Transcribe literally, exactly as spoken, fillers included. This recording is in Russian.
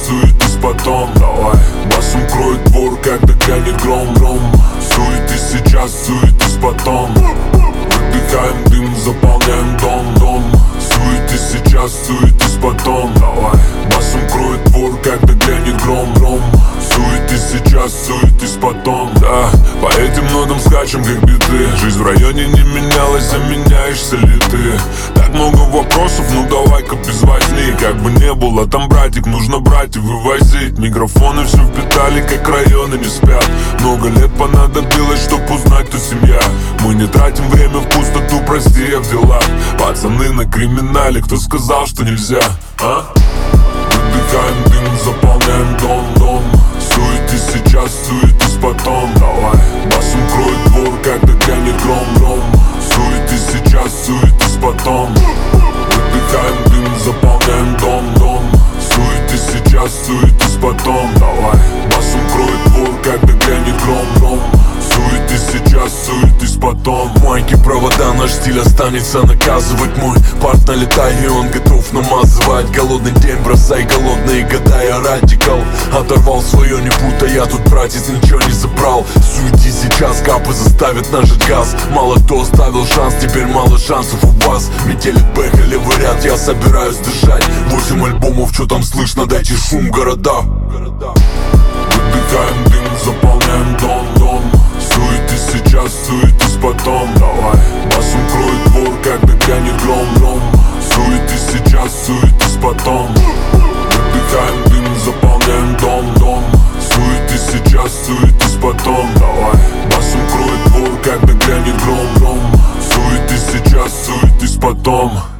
суетись потом. Давай, басом кроет двор, когда грянет гром, гром. Суетись сейчас, суетись потом. Выдыхаем дым, заполняем дом, дом. Суетись сейчас, суетись потом. Давай, басом кроет двор, когда грянет гром, гром. Суетись сейчас, суетись потом. Да, по этим нотам скачем как биты. Жизнь в районе не менялась, а меняешься ли ты? Так много вопросов, ну давай-ка без возни. Как бы не было, там братик, нужно брать и вывозить. Микрофоны все впитали, как районы не спят. Много лет понадобилось, чтоб узнать, кто семья. Мы не тратим время в пустоту, прости, я в делах. Пацаны на криминале, кто сказал, что нельзя, а? Выдыхаем дым, заполняем дом, дом. Суетись сейчас, суетись потом. Давай, басом кроет двор, когда грянет гром, гром. Суетись сейчас, суетись потом. Выдыхаем дым, заполняем дом, дом. Суетись сейчас, суетись потом. Давай, басом кроет двор, когда грянет гром, гром. Суетись сейчас, суетись потом. Майки, провода, наш стиль останется наказывать. Мой парт налетай, и он готов намазывать. Голодный день, бросай голодные года, я радикал. Оторвал свое, не путай, я тут, братец, ничего не забрал. Суети сейчас, капы заставят нажать газ. Мало кто оставил шанс, теперь мало шансов у вас. Метели бэк, левый ряд, я собираюсь дышать. Восемь альбомов, что там слышно, дайте шум города. Выдыхаем дым, заполняем дом, дом. Суетись сейчас, суетись потом. Давай, басом кроет двор, когда грянет гром, гром. Суетись сейчас, суетись потом. Выдыхаем дым, заполняем дом, дом. Суетись сейчас, суетись потом. Давай, басом кроет двор, когда грянет гром, гром. Суетись сейчас, суетись потом.